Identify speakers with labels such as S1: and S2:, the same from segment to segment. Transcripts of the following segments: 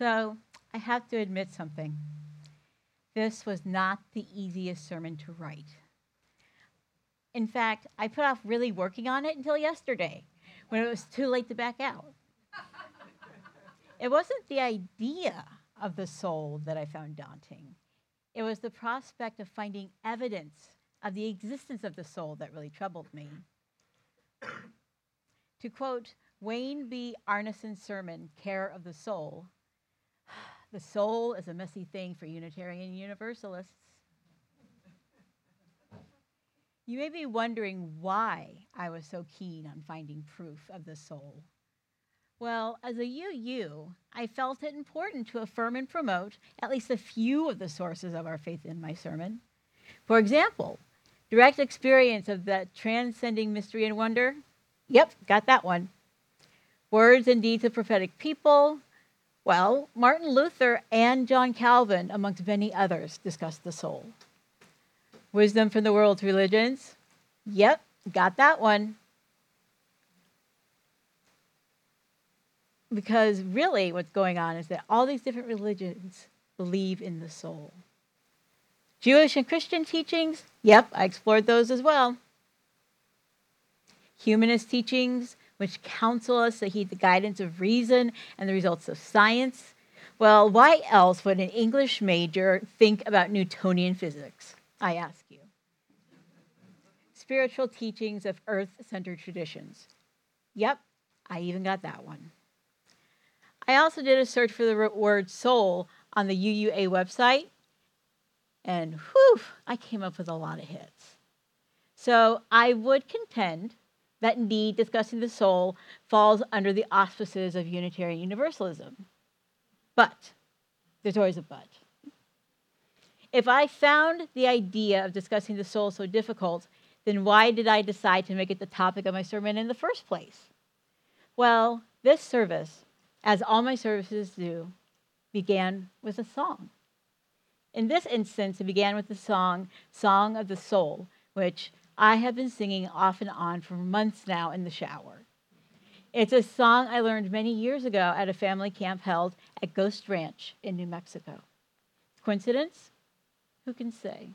S1: So I have to admit something. This was not the easiest sermon to write. In fact, I put off really working on it until yesterday when it was too late to back out. It wasn't the idea of the soul that I found daunting. It was the prospect of finding evidence of the existence of the soul that really troubled me. To quote Wayne B. Arneson's sermon, Care of the Soul, the soul is a messy thing for Unitarian Universalists. You may be wondering why I was so keen on finding proof of the soul. Well, as a UU, I felt it important to affirm and promote at least a few of the sources of our faith in my sermon. For example, direct experience of the transcending mystery and wonder. Yep, got that one. Words and deeds of prophetic people. Well, Martin Luther and John Calvin, amongst many others, discussed the soul. Wisdom from the world's religions. Yep, got that one. Because really what's going on is that all these different religions believe in the soul. Jewish and Christian teachings, yep, I explored those as well. Humanist teachings, which counsel us to heed the guidance of reason and the results of science. Well, why else would an English major think about Newtonian physics, I ask you? Spiritual teachings of earth-centered traditions. Yep, I even got that one. I also did a search for the word soul on the UUA website, and whew, I came up with a lot of hits. So I would contend that indeed discussing the soul falls under the auspices of Unitarian Universalism. But, there's always a but. If I found the idea of discussing the soul so difficult, then why did I decide to make it the topic of my sermon in the first place? Well, this service, as all my services do, began with a song. In this instance, it began with the song of the Soul, which I have been singing off and on for months now in the shower. It's a song I learned many years ago at a family camp held at Ghost Ranch in New Mexico. Coincidence? Who can say?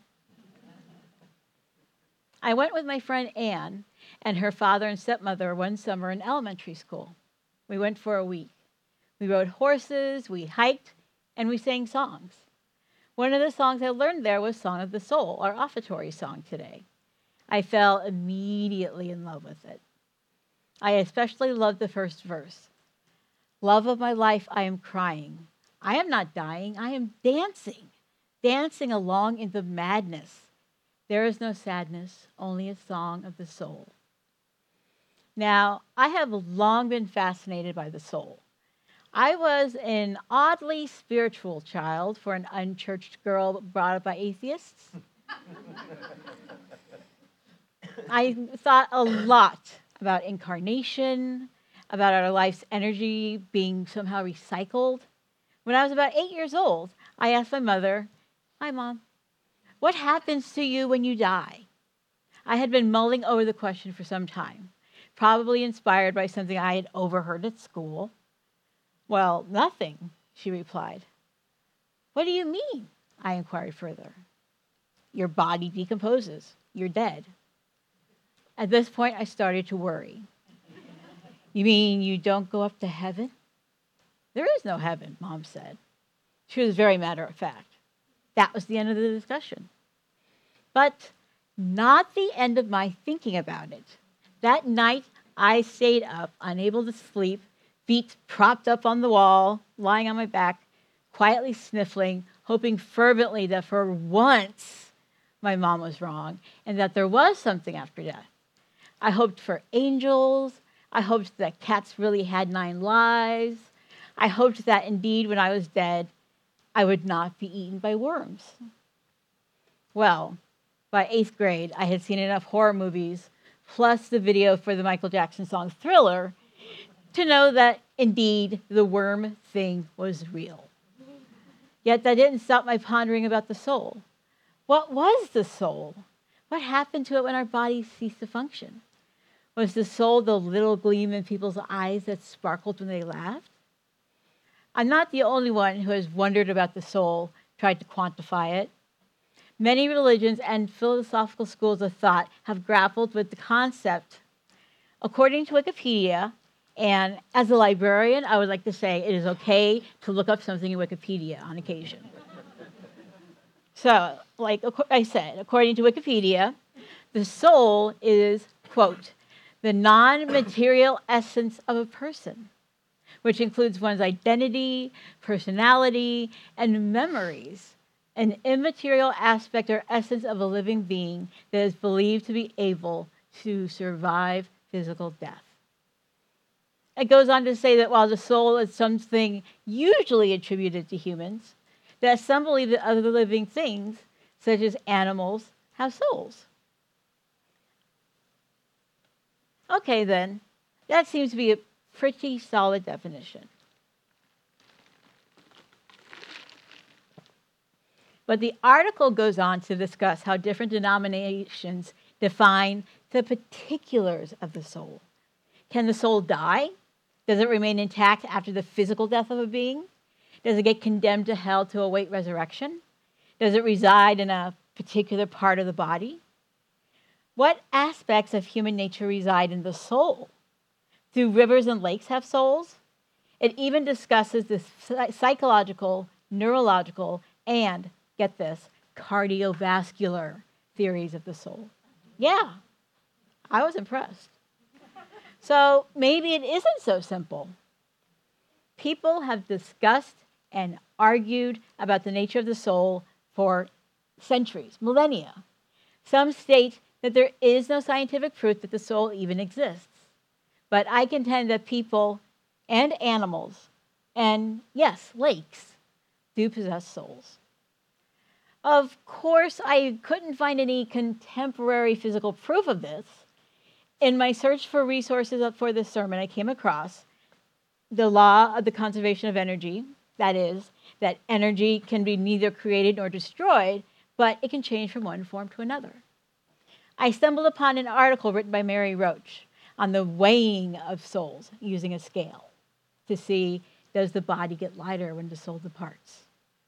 S1: I went with my friend Anne and her father and stepmother one summer in elementary school. We went for a week. We rode horses, we hiked, and we sang songs. One of the songs I learned there was Song of the Soul, our offertory song today. I fell immediately in love with it. I especially loved the first verse. Love of my life, I am crying. I am not dying, I am dancing. Dancing along in the madness. There is no sadness, only a song of the soul. Now, I have long been fascinated by the soul. I was an oddly spiritual child for an unchurched girl brought up by atheists. I thought a lot about incarnation, about our life's energy being somehow recycled. When I was about 8 years old, I asked my mother, "Hi, Mom, what happens to you when you die?" I had been mulling over the question for some time, probably inspired by something I had overheard at school. "Well, nothing," she replied. "What do you mean?" I inquired further. "Your body decomposes. You're dead." At this point, I started to worry. "You mean you don't go up to heaven?" "There is no heaven," Mom said. She was very matter of fact. That was the end of the discussion. But not the end of my thinking about it. That night, I stayed up, unable to sleep, feet propped up on the wall, lying on my back, quietly sniffling, hoping fervently that for once my mom was wrong and that there was something after death. I hoped for angels. I hoped that cats really had 9 lives. I hoped that indeed when I was dead, I would not be eaten by worms. Well, by 8th grade, I had seen enough horror movies, plus the video for the Michael Jackson song Thriller, to know that indeed the worm thing was real. Yet that didn't stop my pondering about the soul. What was the soul? What happened to it when our bodies ceased to function? Was the soul the little gleam in people's eyes that sparkled when they laughed? I'm not the only one who has wondered about the soul, tried to quantify it. Many religions and philosophical schools of thought have grappled with the concept. According to Wikipedia, and as a librarian, I would like to say it is okay to look up something in Wikipedia on occasion. So, like I said, according to Wikipedia, the soul is, quote, the non-material essence of a person, which includes one's identity, personality, and memories, an immaterial aspect or essence of a living being that is believed to be able to survive physical death. It goes on to say that while the soul is something usually attributed to humans, that some believe that other living things, such as animals, have souls. Okay, then, that seems to be a pretty solid definition. But the article goes on to discuss how different denominations define the particulars of the soul. Can the soul die? Does it remain intact after the physical death of a being? Does it get condemned to hell to await resurrection? Does it reside in a particular part of the body? What aspects of human nature reside in the soul? Do rivers and lakes have souls? It even discusses the psychological, neurological, and, get this, cardiovascular theories of the soul. Yeah, I was impressed. So maybe it isn't so simple. People have discussed and argued about the nature of the soul for centuries, millennia. Some state that there is no scientific proof that the soul even exists. But I contend that people and animals, and yes, lakes, do possess souls. Of course, I couldn't find any contemporary physical proof of this. In my search for resources for this sermon, I came across the law of the conservation of energy. That is, that energy can be neither created nor destroyed, but it can change from one form to another. I stumbled upon an article written by Mary Roach on the weighing of souls using a scale to see, does the body get lighter when the soul departs?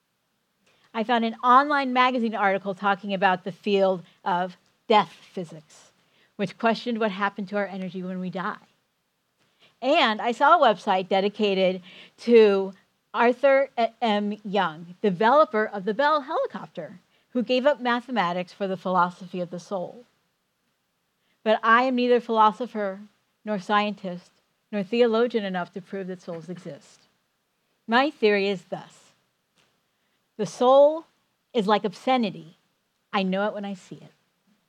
S1: I found an online magazine article talking about the field of death physics, which questioned what happened to our energy when we die. And I saw a website dedicated to Arthur M. Young, developer of the Bell helicopter, who gave up mathematics for the philosophy of the soul. But I am neither philosopher, nor scientist, nor theologian enough to prove that souls exist. My theory is thus: the soul is like obscenity. I know it when I see it.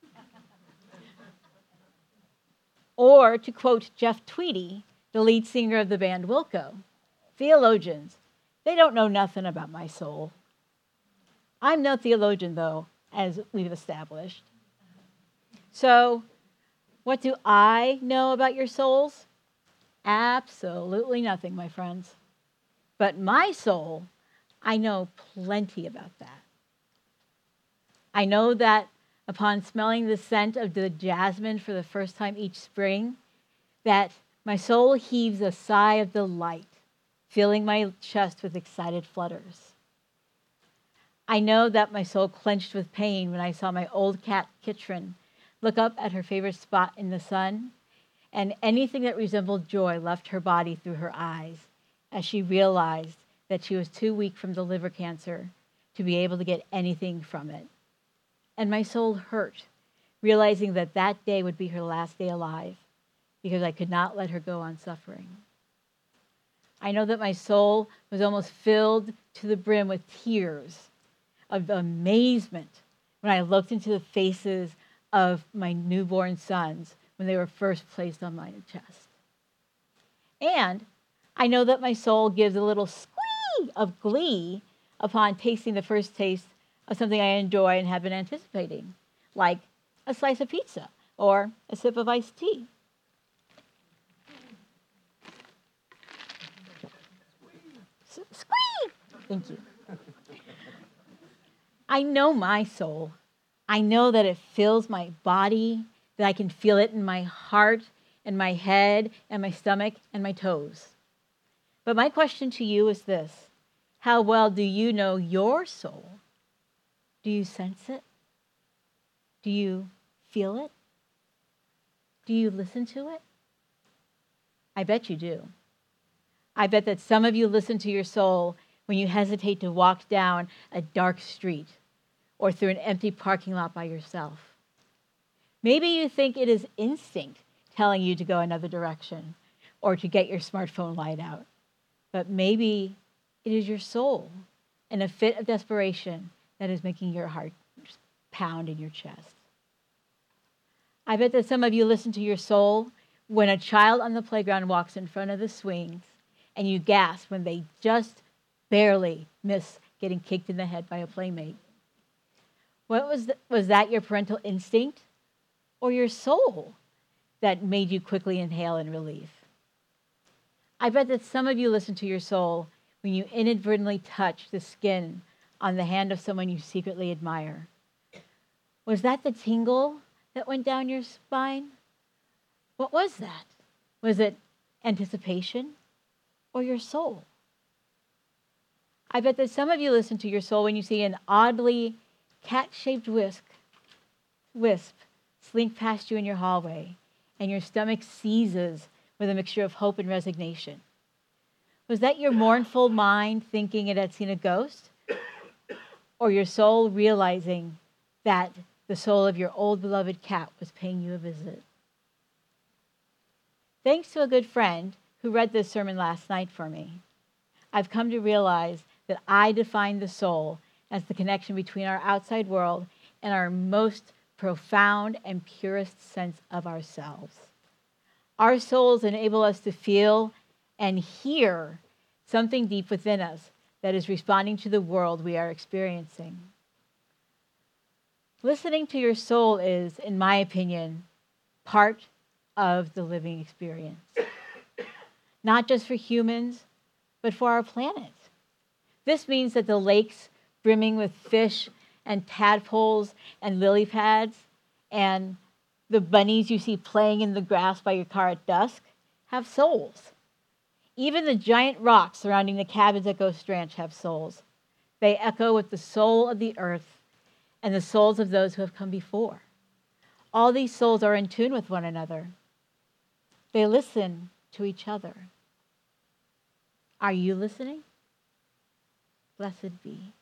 S1: Or, to quote Jeff Tweedy, the lead singer of the band Wilco, theologians, they don't know nothing about my soul. I'm no theologian, though, as we've established. So, what do I know about your souls? Absolutely nothing, my friends. But my soul, I know plenty about that. I know that upon smelling the scent of the jasmine for the first time each spring, that my soul heaves a sigh of delight, filling my chest with excited flutters. I know that my soul clenched with pain when I saw my old cat, Kitrin, look up at her favorite spot in the sun, and anything that resembled joy left her body through her eyes as she realized that she was too weak from the liver cancer to be able to get anything from it. And my soul hurt, realizing that that day would be her last day alive, because I could not let her go on suffering. I know that my soul was almost filled to the brim with tears of amazement when I looked into the faces of my newborn sons when they were first placed on my chest. And I know that my soul gives a little squee of glee upon tasting the first taste of something I enjoy and have been anticipating, like a slice of pizza or a sip of iced tea. Squee! Thank you. I know my soul. I know that it fills my body, that I can feel it in my heart, and my head, and my stomach, and my toes. But my question to you is this: how well do you know your soul? Do you sense it? Do you feel it? Do you listen to it? I bet you do. I bet that some of you listen to your soul when you hesitate to walk down a dark street or through an empty parking lot by yourself. Maybe you think it is instinct telling you to go another direction or to get your smartphone light out. But maybe it is your soul in a fit of desperation that is making your heart pound in your chest. I bet that some of you listen to your soul when a child on the playground walks in front of the swings and you gasp when they just barely miss getting kicked in the head by a playmate. Was that your parental instinct or your soul that made you quickly inhale in relief? I bet that some of you listen to your soul when you inadvertently touch the skin on the hand of someone you secretly admire. Was that the tingle that went down your spine? What was that? Was it anticipation or your soul? I bet that some of you listen to your soul when you see an oddly cat-shaped wisp slink past you in your hallway and your stomach seizes with a mixture of hope and resignation. Was that your mournful mind thinking it had seen a ghost? Or your soul realizing that the soul of your old beloved cat was paying you a visit? Thanks to a good friend who read this sermon last night for me, I've come to realize that I define the soul as the connection between our outside world and our most profound and purest sense of ourselves. Our souls enable us to feel and hear something deep within us that is responding to the world we are experiencing. Listening to your soul is, in my opinion, part of the living experience. Not just for humans, but for our planet. This means that the lakes brimming with fish and tadpoles and lily pads and the bunnies you see playing in the grass by your car at dusk have souls. Even the giant rocks surrounding the cabins at Ghost Ranch have souls. They echo with the soul of the earth and the souls of those who have come before. All these souls are in tune with one another. They listen to each other. Are you listening? Blessed be.